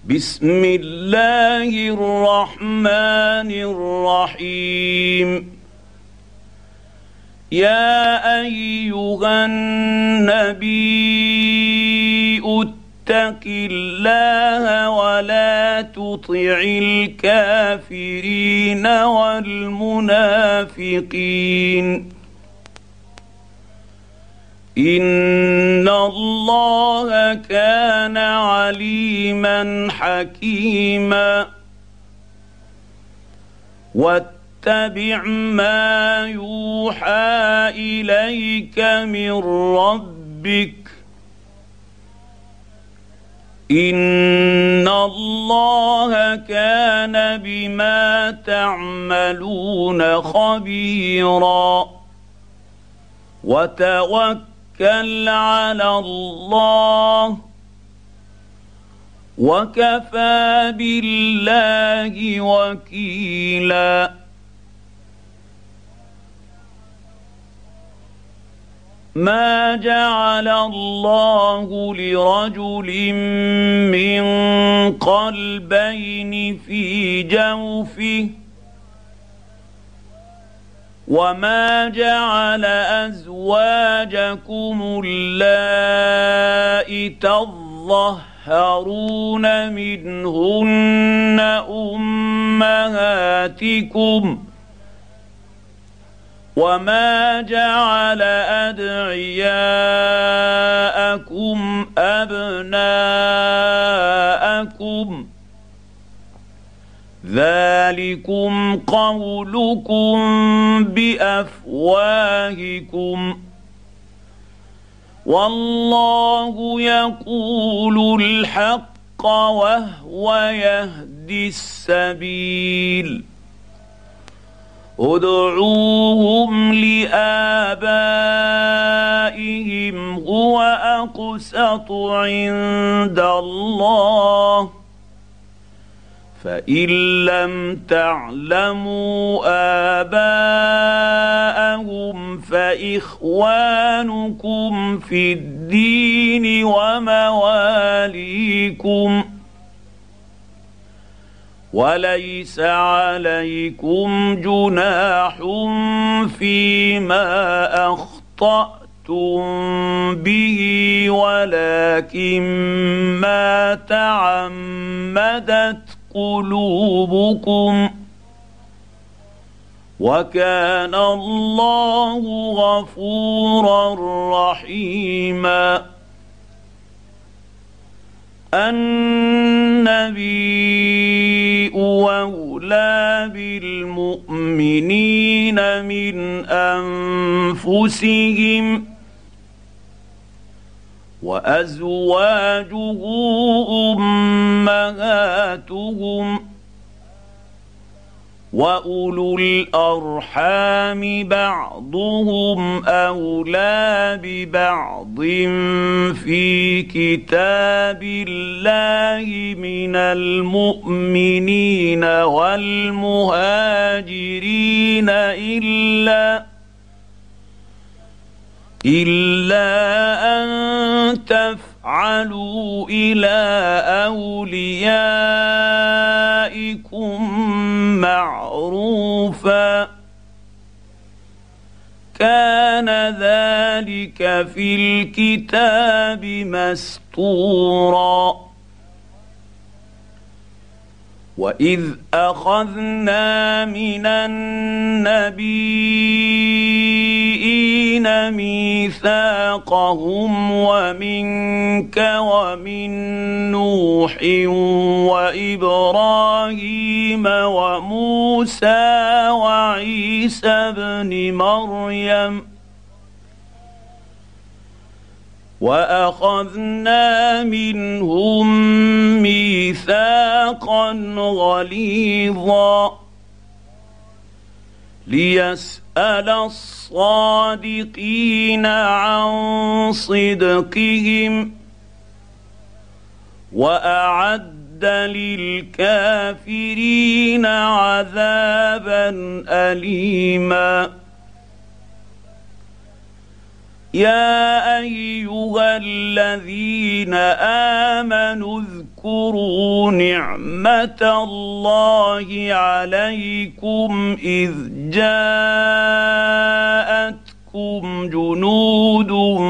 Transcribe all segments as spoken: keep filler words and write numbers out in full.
بسم الله الرحمن الرحيم. يا أيها النبي اتق الله ولا تطع الكافرين والمنافقين إن الله كان عليما حكيما. واتبع ما يوحى إليك من ربك إن الله كان بما تعملون خبيرا. وتوكل على الله وكفى بالله وكيلا. ما جعل الله لرجل من قلبين في جوفه وما جعل أزواجكم اللائي تظهرون منهن أمهاتكم وما جعل أدعياءكم أبناءكم ذلكم قولكم بأفواهكم والله يقول الحق وهو يهدي السبيل. ادعوهم لآبائهم هو أقسط عند الله فإن لم تعلموا آباءهم فإخوانكم في الدين ومواليكم وليس عليكم جناح فيما أخطأتم به ولكن ما تعمدت قلوبكم وكان الله غفورا رحيما. النبي أولى بالمؤمنين من أنفسهم وأزواجه أمهاتهم وأولو الأرحام بعضهم أولى ببعض في كتاب الله من المؤمنين والمهاجرين إلا إلا أن تفعلوا إلى أوليائكم معروفا كان ذلك في الكتاب مسطورا. وإذ أخذنا من النبيين ميثاقهم ومنك ومن نوح وإبراهيم وموسى وعيسى ابن مريم وأخذنا منهم ميثاقا غليظا ليسأل الصادقين عن صدقهم وأعد للكافرين عذابا أليما. يا ايها الذين امنوا اذكروا نعمه الله عليكم اذ جاءتكم جنود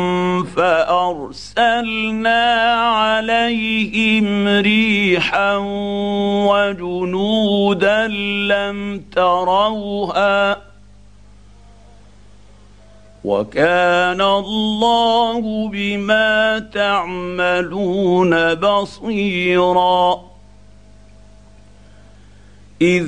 فارسلنا عليهم ريحا وجنودا لم تروها وكان الله بما تعملون بصيرا إذ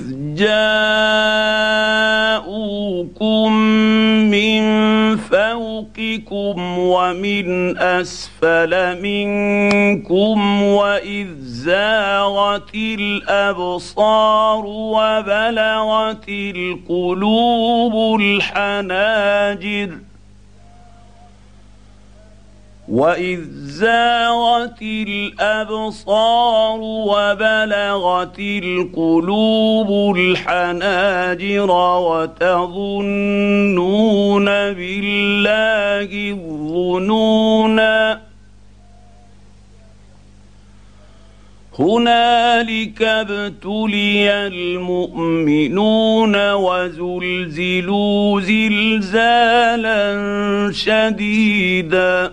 جاءوكم من فوقكم ومن أسفل منكم وإذ زاغت الأبصار وبلغت القلوب الحناجر وإذ زاغت الأبصار وبلغت القلوب الحناجر وتظنون بالله الظنونا هنالك ابتلي المؤمنون وزلزلوا زلزالا شديدا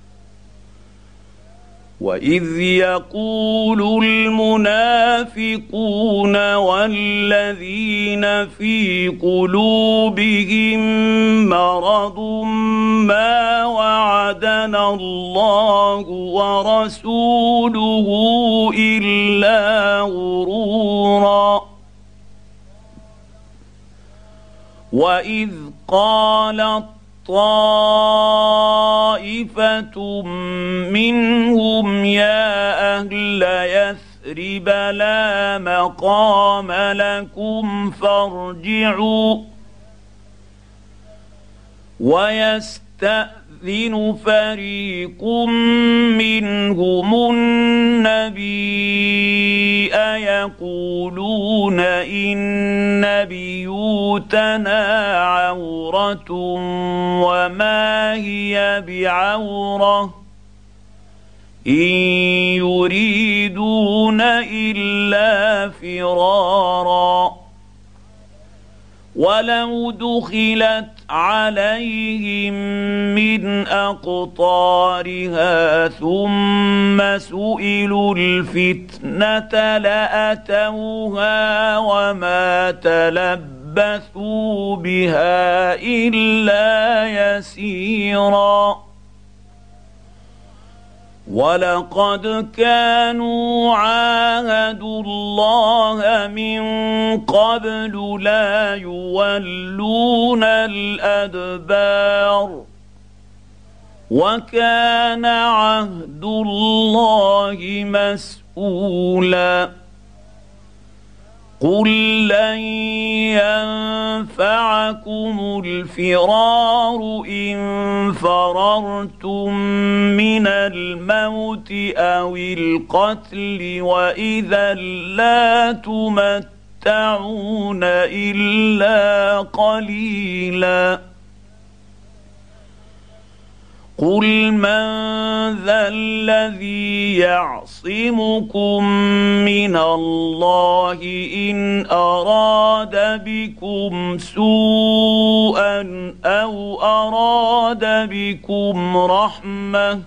وإذ يقول المنافقون والذين في قلوبهم مرض ما وعدنا الله ورسوله إلا غرورا وإذ قالت طائفة منهم يا أهل يثرب لا مقام لكم فارجعوا ويستأذن فريق منهم النبي يقولون إن بيوتنا عورة وما هي بعورة إن يريدون إلا فرارا ولو دخلت عليهم من أقطارها ثم سئلوا الفتنة لأتوها وما تلبثوا بها إلا يسيرا ولقد كانوا عاهدوا الله من قبل لا يولون الأدبار وكان عهد الله مسؤولا قل لن ينفعكم الفرار إن فررتم من الموت أو القتل وإذا لا تمتعون إلا قليلا قل من ذا الذي يعصمكم من الله إن أراد بكم سوءا أو أراد بكم رحمة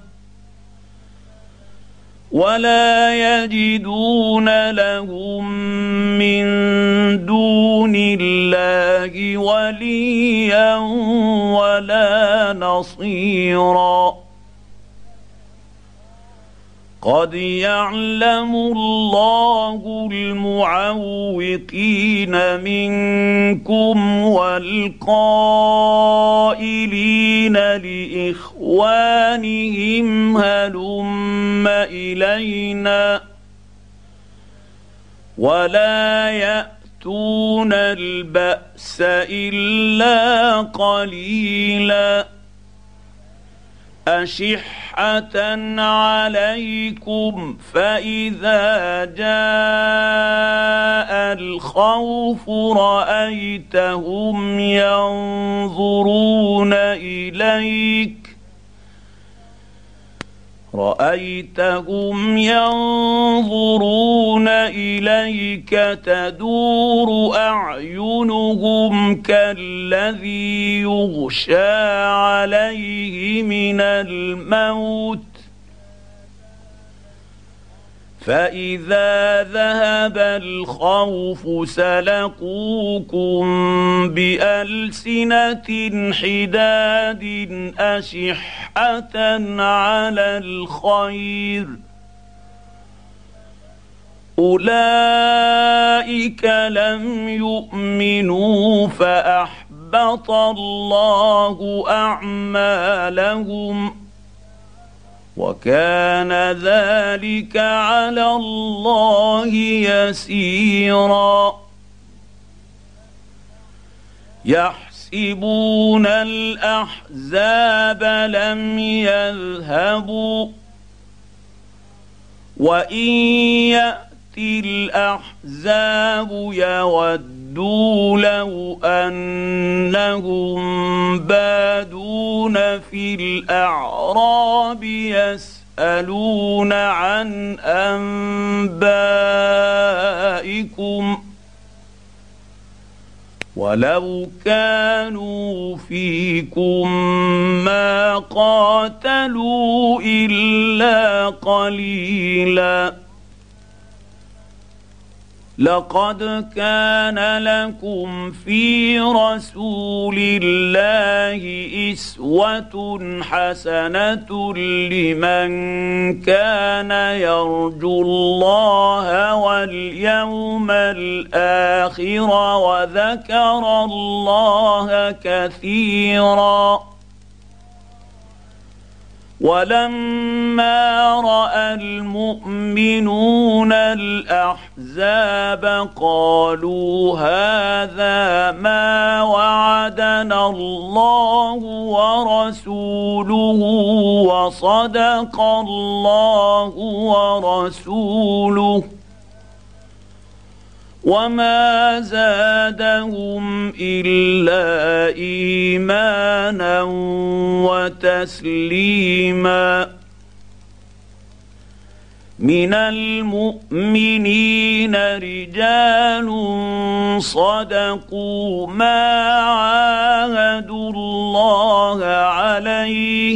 ولا يجدون لهم من دون الله وليا ولا نصيرا قد يعلم الله المعوقين منكم والقائلين لإخوانهم هلم إلينا ولا يأتون البأس إلا قليلا أشحة عليكم فإذا جاء الخوف رأيتهم ينظرون إليك رأيتهم ينظرون إليك تدور أعينهم كالذي يغشى عليه من الموت فإذا ذهب الخوف سلقوكم بألسنة حداد أشحة على الخير أولئك لم يؤمنوا فأحبط الله أعمالهم وكان ذلك على الله يسيرا يحسبون الأحزاب لم يذهبوا وإن يأتي الأحزاب يودوا لو أنهم بادون في الأعراب يسألون عن أنبائكم ولو كانوا فيكم ما قاتلوا إلا قليلا لقد كان لكم في رسول الله أسوة حسنة لمن كان يرجو الله واليوم الآخر وذكر الله كثيرا ولما رأى المؤمنون الأحزاب قالوا هذا ما وعدنا الله ورسوله وصدق الله ورسوله وما زادهم إلا إيمانا وتسليما من المؤمنين رجال صدقوا ما عاهدوا الله عليه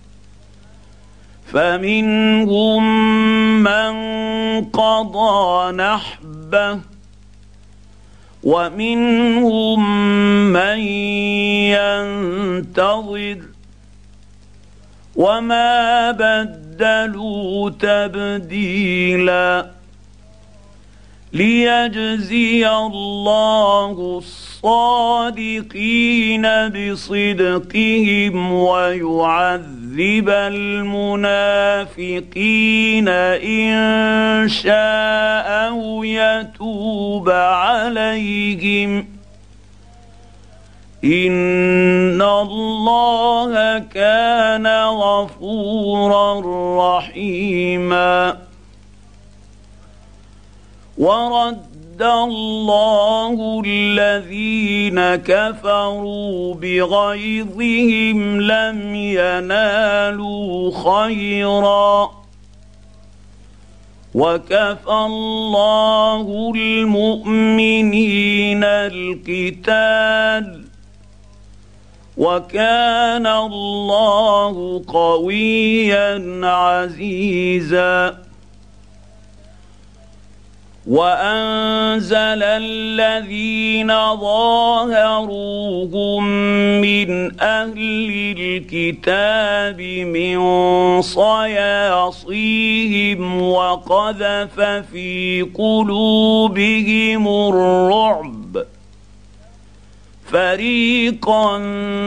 فمنهم من قضى نحبه ومنهم من ينتظر وما بدلوا تبديلا ليجزي الله الصادقين بصدقهم ويعذب المنافقين إن شاء أو يتوب عليهم إن الله كان غفورا رحيما ورد الله الذين كفروا بغيظهم لم ينالوا خيرا وكفى الله المؤمنين القتال وكان الله قويا عزيزا وأنزل الذين ظاهروهم من أهل الكتاب من صياصيهم وقذف في قلوبهم الرعب فريقا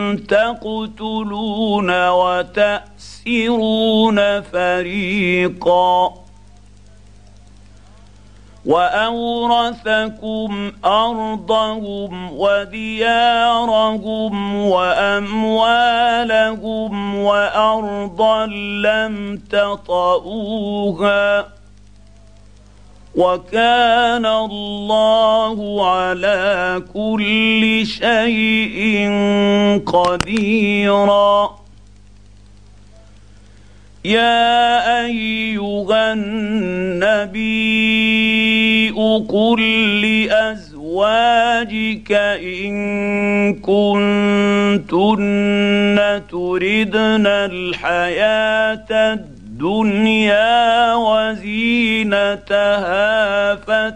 تقتلون وتأسرون فريقا وأورثكم أرضهم وديارهم وأموالهم وأرضا لم تطئوها وكان الله على كل شيء قديرا يا أيها النبي قل لأزواجك إن كنتن تردن الحياة الدنيا وزينتها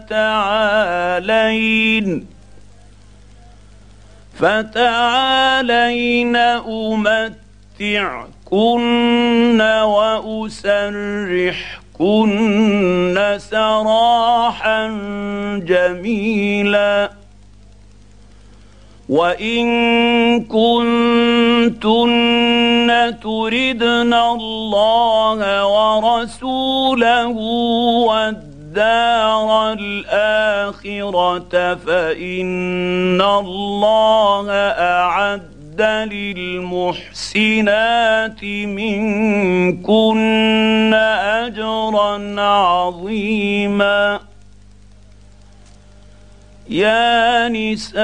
فتعالين فتعالين أمتعكن وأسرحكن سراحا جميلا وإن كنتن تردن الله ورسوله والدار الآخرة فإن الله أعد للمحسنات منكن أجرا عظيما يا نساء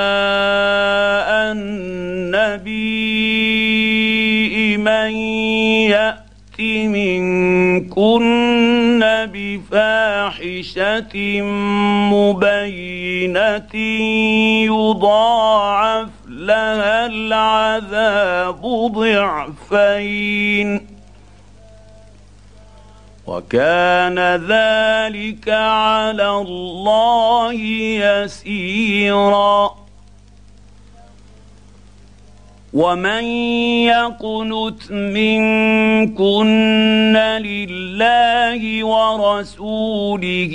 النبي من يأت منكن بفاحشة مبينة يضاعف لها العذاب ضعفين وكان ذلك على الله يسيرا ومن يقنت منكن لله ورسوله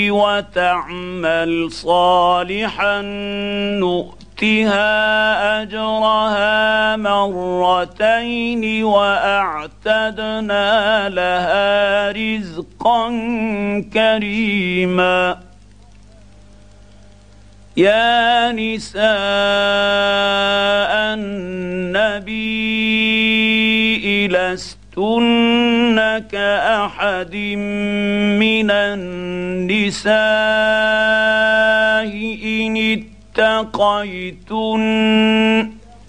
وتعمل صالحا نؤتها أجرها مرتين وأعتدنا لها رزقا كريما يا نساء النبي لستن كأحد من النساء إن اتقيتن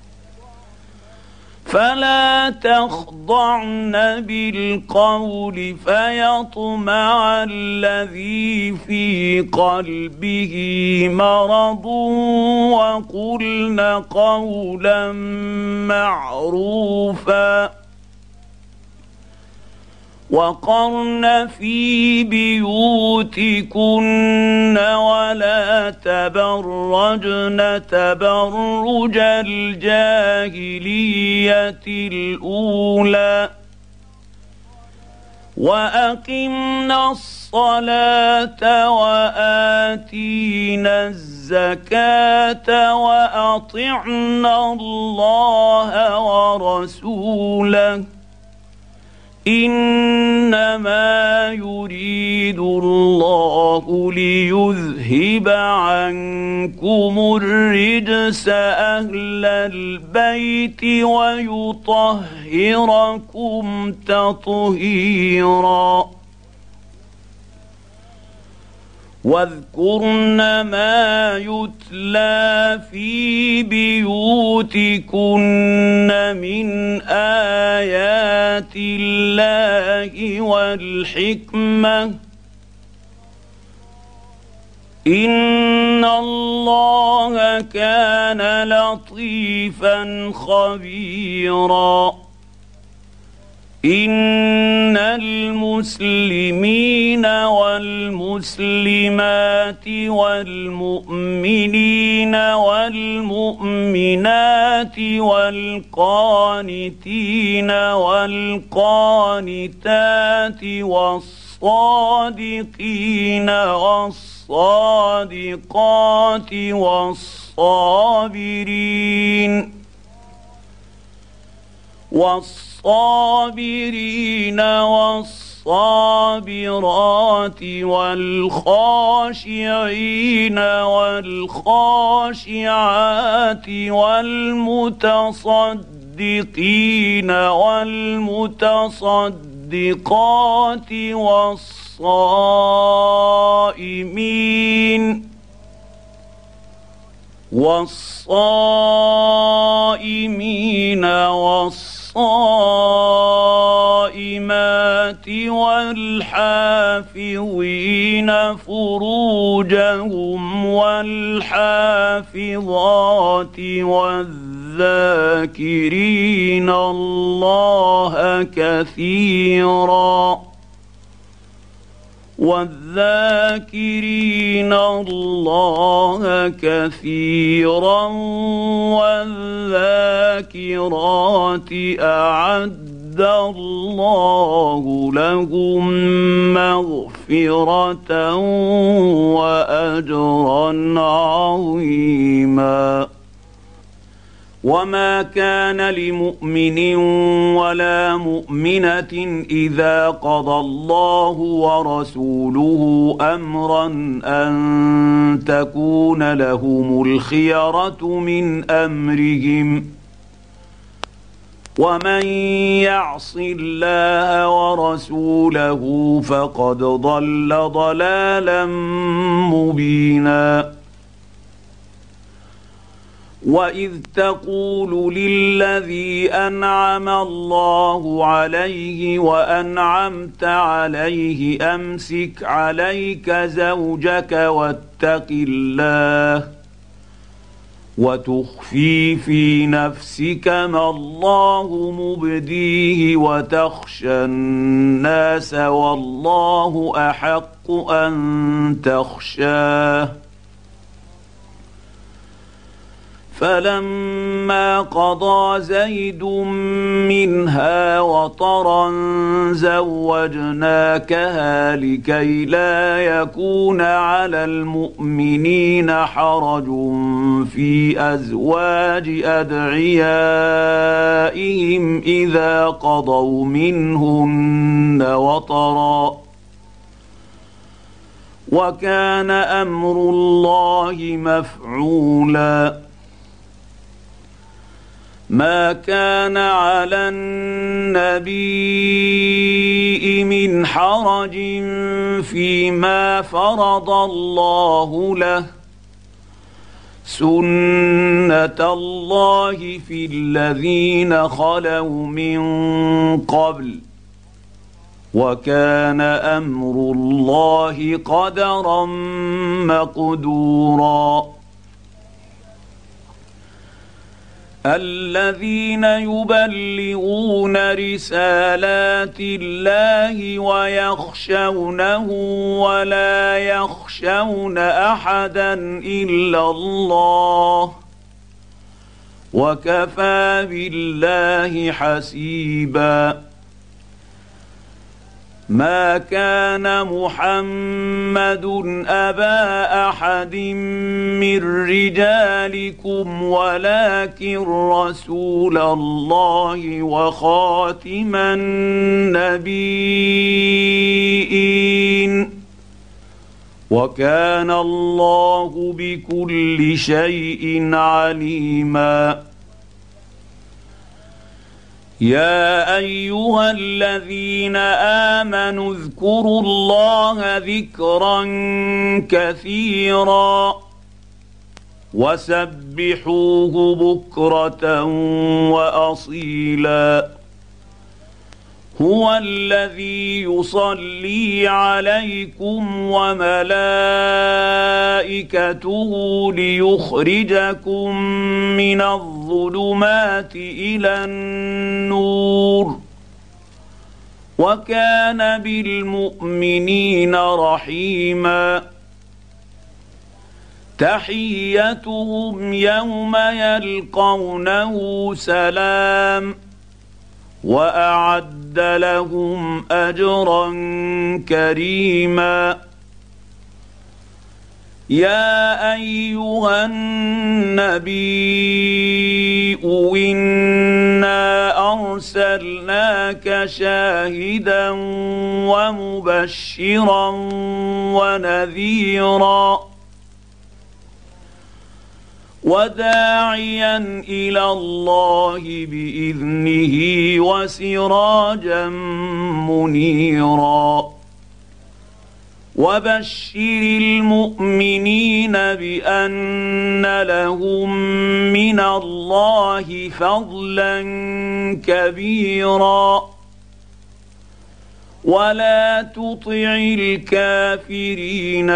فلا تخضعن بالقول فيطمع الذي في قلبه مرض وقلن قولا معروفا وقرن في بيوتكن ولا تبرجن تبرج الجاهلية الأولى وأقمنا الصلاة وآتينا الزكاة وأطعنا الله ورسوله إنما يريد الله ليذهب عنكم الرجس أهل البيت ويطهركم تطهيرا واذكرن ما يتلى في بيوتكن من آيات الله والحكمة إن الله كان لطيفا خبيرا إن المسلمين والمسلمات والمؤمنين والمؤمنات والقانتين والقانتات والصادقين والصادقات والصابرين والصابرين والصابرات والخاشعين والخاشعات والمتصدقين والمتصدقات والصائمين والصائمين والصائمات والحافظين فروجهم والحافظات والذاكرين الله كثيرا والذاكرين الله كثيرا والذاكرات أعد الله لهم مغفرة وأجرا عظيما. وما كان لمؤمن ولا مؤمنة إذا قضى الله ورسوله أمرا أن تكون لهم الخيرة من أمرهم ومن يعص الله ورسوله فقد ضل ضلالا مبينا. وإذ تقول للذي أنعم الله عليه وأنعمت عليه أمسك عليك زوجك واتق الله وتخفي في نفسك ما الله مبديه وتخشى الناس والله أحق أن تخشاه. فلما قضى زيد منها وطرا زوجناكها لكي لا يكون على المؤمنين حرج في أزواج أدعيائهم إذا قضوا منهن وطرا وكان أمر الله مفعولا. ما كان على النبي من حرج فيما فرض الله له سنة الله في الذين خلوا من قبل وكان أمر الله قدرا مقدورا. الذين يبلغون رسالات الله ويخشونه ولا يخشون أحدا إلا الله وكفى بالله حسيبا. ما كان محمد أبا أحد من رجالكم ولكن رسول الله وخاتم النبيين وكان الله بكل شيء عليما. يا أيها الذين آمنوا اذكروا الله ذكرا كثيرا وسبحوه بكرة وأصيلا. هو الذي يصلي عليكم وملائكته ليخرجكم من الظلمات إلى النور وكان بالمؤمنين رحيما. تحيتهم يوم يلقونه سلام وأعد لهم أجرا كريما. يا أيها النبي إنا أرسلناك شاهدا ومبشرا ونذيرا وداعيا إلى الله بإذنه وسراجا منيرا. وبشر المؤمنين بأن لهم من الله فضلا كبيرا. ولا تطع الكافرين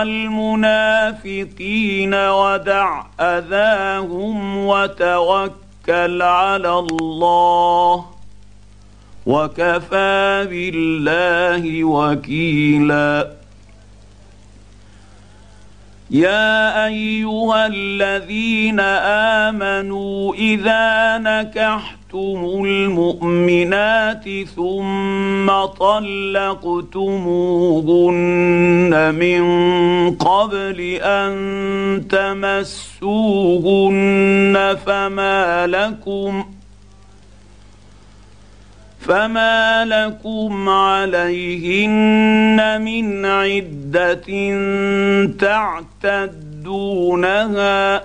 والمنافقين ودع أذاهم وتوكل على الله وكفى بالله وكيلا. يا أيها الذين آمنوا إذا نكحتم المؤمنات ثم طلقتموهن من قبل أن تمسوهن فما لكم فما لكم عليهن من عدة تعتدونها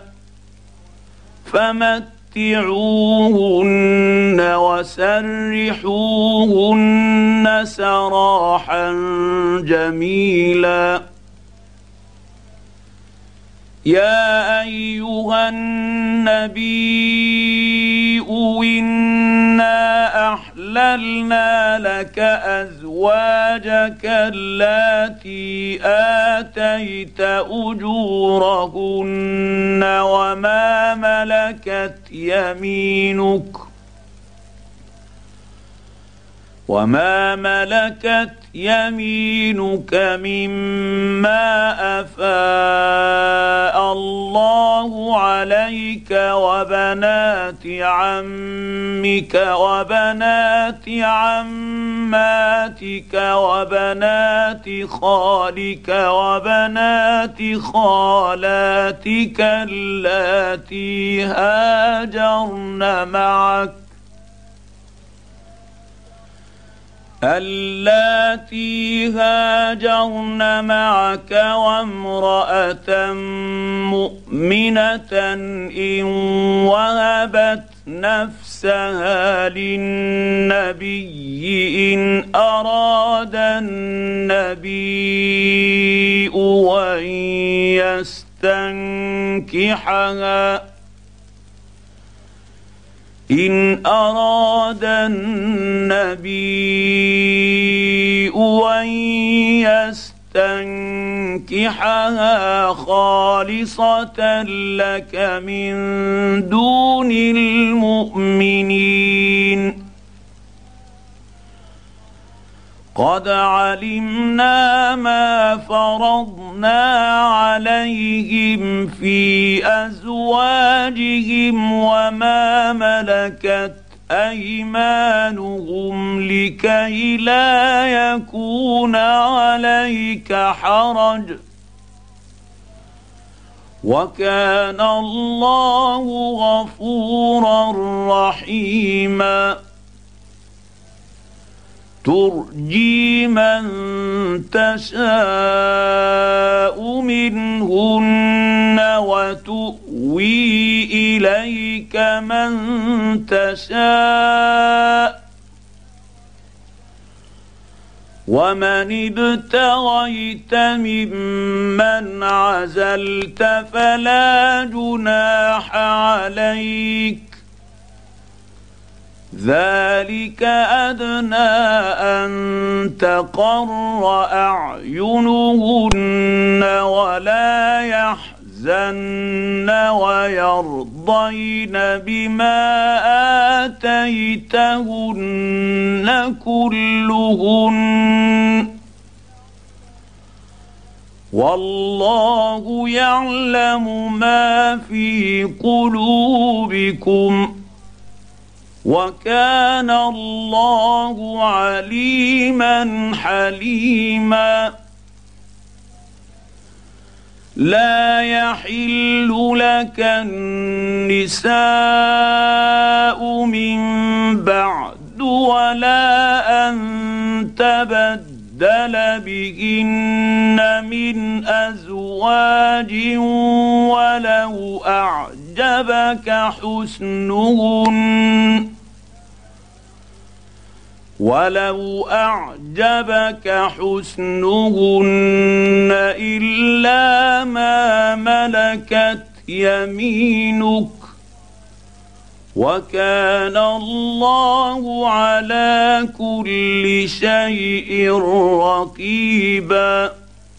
فمتعوهن وسرحوهن سراحا جميلا. يا أيها النبي إنا أحللنا لك أزواجك اللاتي آتيت أجورهن وما ملكت يمينك وما ملكت يمينك مما أفاء الله عليك وبنات عمك وبنات عماتك وبنات خالك وبنات خالاتك اللاتي هاجرن معك اللاتي هاجرن معك وامرأة مؤمنة إن وهبت نفسها للنبي إن أراد النبي أن يستنكحها إن أراد النبي أن يستنكحها خالصة لك من دون المؤمنين. قد علمنا ما فرضنا عليهم في أزواجهم وما ملكت أيمانهم لكي لا يكون عليك حرج وكان الله غفورا رحيما. ترجي من تشاء منهن وتؤوي إليك من تشاء ومن ابتغيت ممن عزلت فلا جناح عليك ذلك أدنى أن تقر أعينهن ولا يحزن ويرضين بما آتيتهن كلهن والله يعلم ما في قلوبكم وكان الله عليما حليما. لا يحل لك النساء من بعد ولا أن تبدل بهن من أزواج ولو أعجبك حسنهن ولو أعجبك حسنهن إلا ما ملكت يمينك وكان الله على كل شيء رقيبا.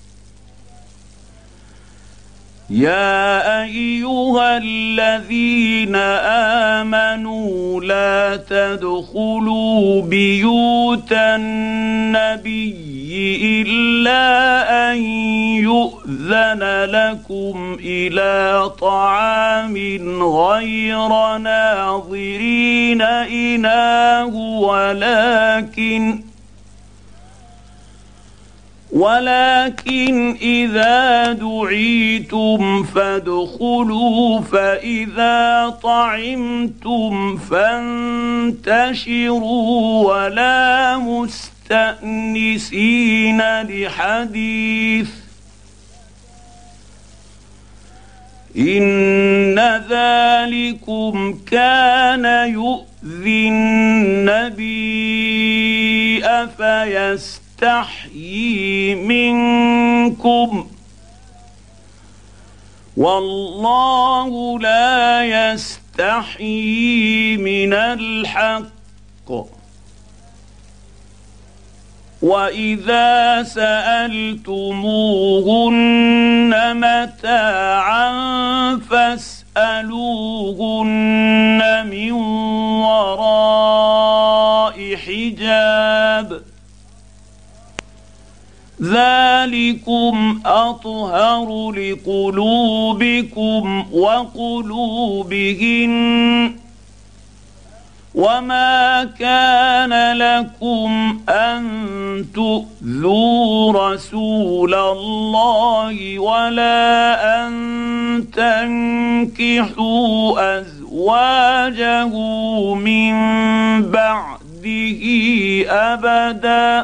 يا ايها الذين امنوا لا تدخلوا بيوت النبي الا ان يؤذن لكم الى طعام غير ناظرين اناه ولكن ولكن إذا دعيتم فادخلوا فإذا طعمتم فانتشروا ولا مستأنسين لحديث إن ذلكم كان يؤذي النبي فيستحيي يستحيي منكم والله لا يستحيي من الحق. وإذا سألتموهن متاعا فاسألوهن من وراء حجاب ذلكم أطهر لقلوبكم وقلوبهن. وما كان لكم أن تؤذوا رسول الله ولا أن تنكحوا أزواجه من بعده أبداً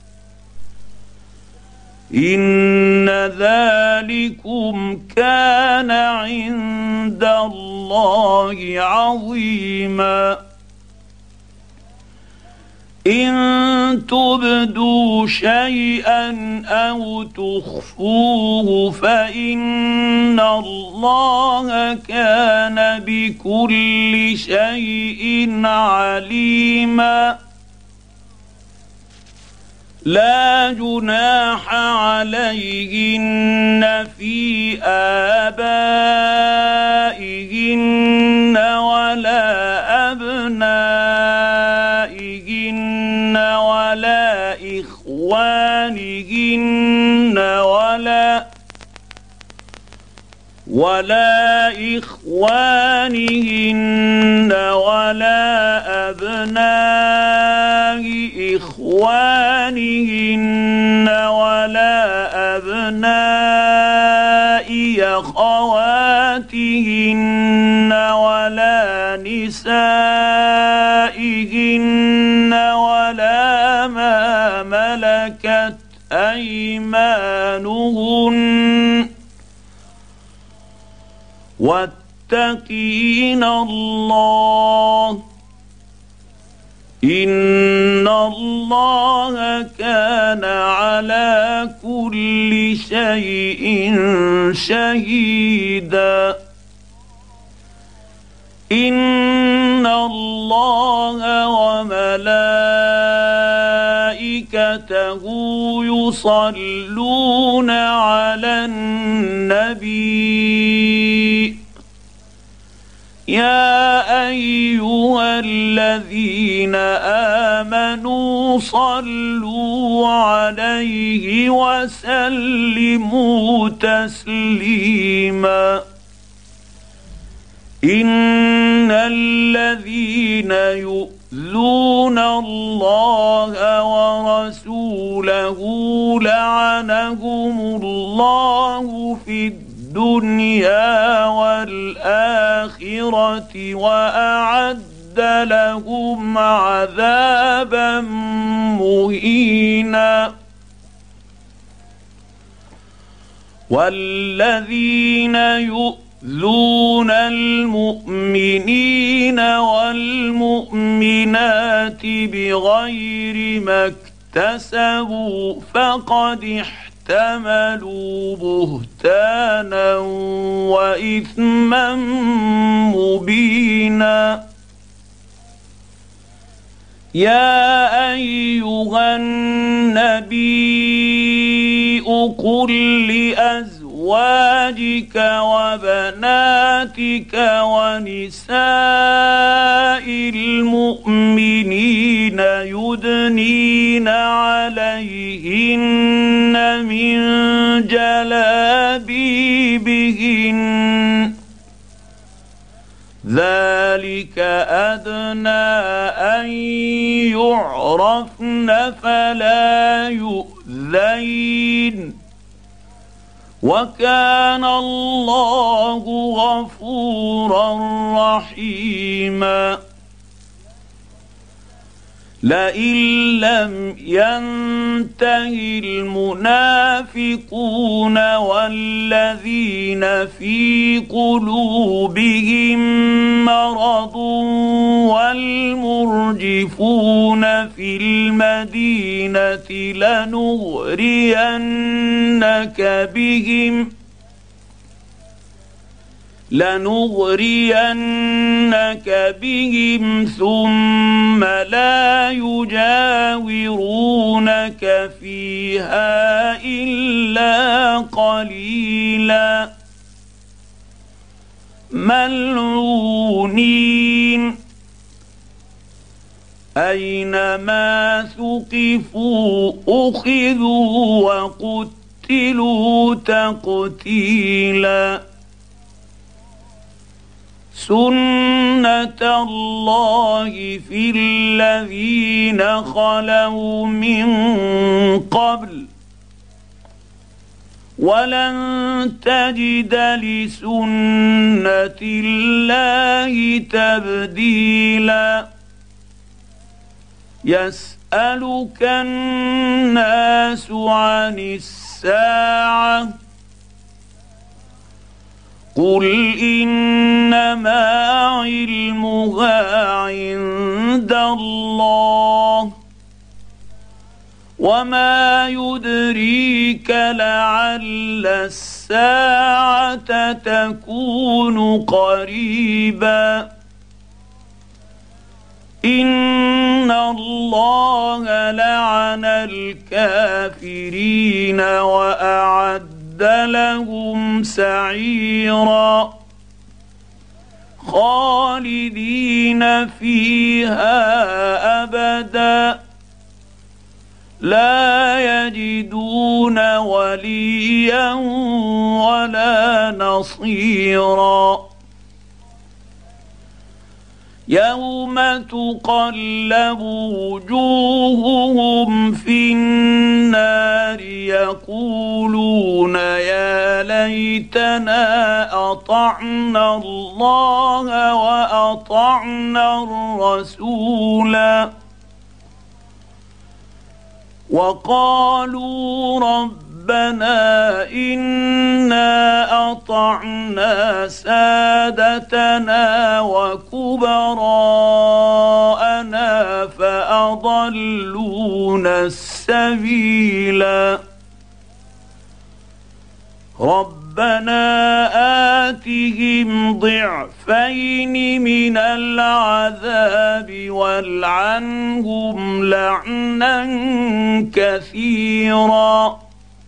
إن ذلكم كان عند الله عظيما. إن تبدوا شيئا أو تخفوه فإن الله كان بكل شيء عليما. لا جناح عليهن في آبائهن ولا أبنائهن ولا إخوانهن ولا ولا إخوانهن ولا أبناء إخوانهن ولا أبناء أخواتهن ولا نسائهن ولا ما ملكت أيمانهن واتقين الله إن الله كان على كل شيء شهيدا. إن الله وملائكته يصلون على النبي يا أيها الذين آمنوا صلوا عليه وسلموا تسليما. إن الذين يؤذون الله ورسوله لعنهم الله في الدنيا والآخرة وأعد لهم عذابا مهينا. والذين يؤذون المؤمنين والمؤمنات بغير ما اكتسبوا فقد احتملوا بهتانا وإثما مبينا. يا أيها النبي قل لأزواجك وبناتك ونساء المؤمنين يدنين عليهن من جلابيبهن ذلك أدنى أن يعرفن فلا يؤذين وكان الله غفورا رحيما لئن لم ينته المنافقون والذين في قلوبهم مرض والمرجفون في المدينة لنغرينك بهم لنغرينك بهم ثم لا يجاورونك فيها إلا قليلا ملعونين أينما ثقفوا أخذوا وقتلوا تقتيلا سنة الله في الذين خلوا من قبل ولن تجد لسنة الله تبديلا يسألك الناس عن الساعة قل إنما علمها عند الله وما يدريك لعل الساعة تكون قريبا إن الله لعن الكافرين وأعد لهم سعيرا خالدين فيها أبدا لا يجدون وليا ولا نصيرا يوم تقلب وجوههم في النار يقولون يا ليتنا أطعنا الله وأطعنا الرسولا وقالوا ربنا إنا أطعنا سادتنا وكبراءنا فأضلونا السبيلا ربنا آتهم ضعفين من العذاب والعنهم لعنا كثيرا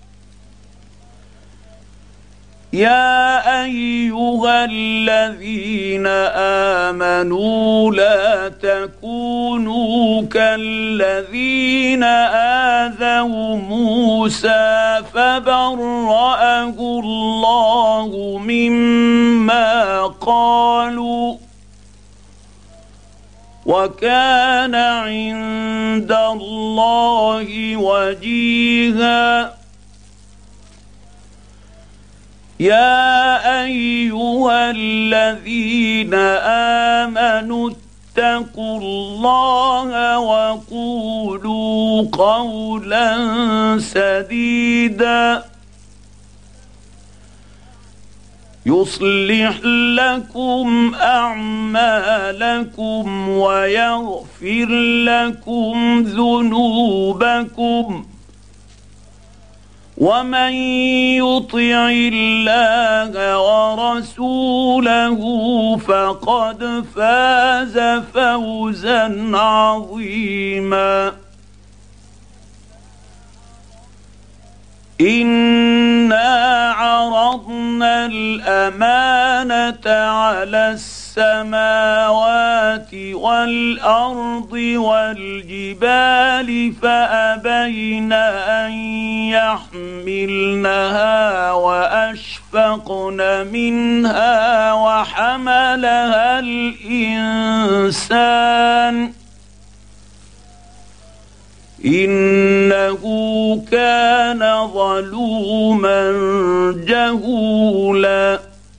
يا أيها الذين آمنوا لا تكونوا كالذين آذوا موسى فبرأه الله مما قالوا وكان عند الله وجيها يا أيها الذين آمنوا اتقوا الله وقولوا قولا سديدا يصلح لكم أعمالكم ويغفر لكم ذنوبكم ومن يطع الله ورسوله فقد فاز فوزا عظيما. إنا عرضنا الأمانة على السماوات والأرض والجبال فأبين أن يحملنها وأشفقن منها وحملها الإنسان إنه كان ظلوما جهولا.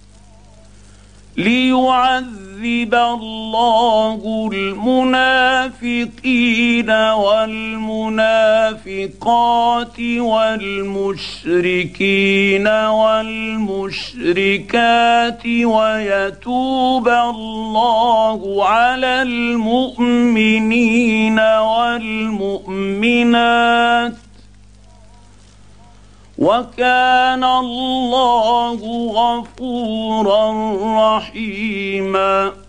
ليعذب الله المنافقين والمنافقات والمشركين والمشركات ويتوب الله على المؤمنين والمؤمنات وكان الله غفورا رحيما.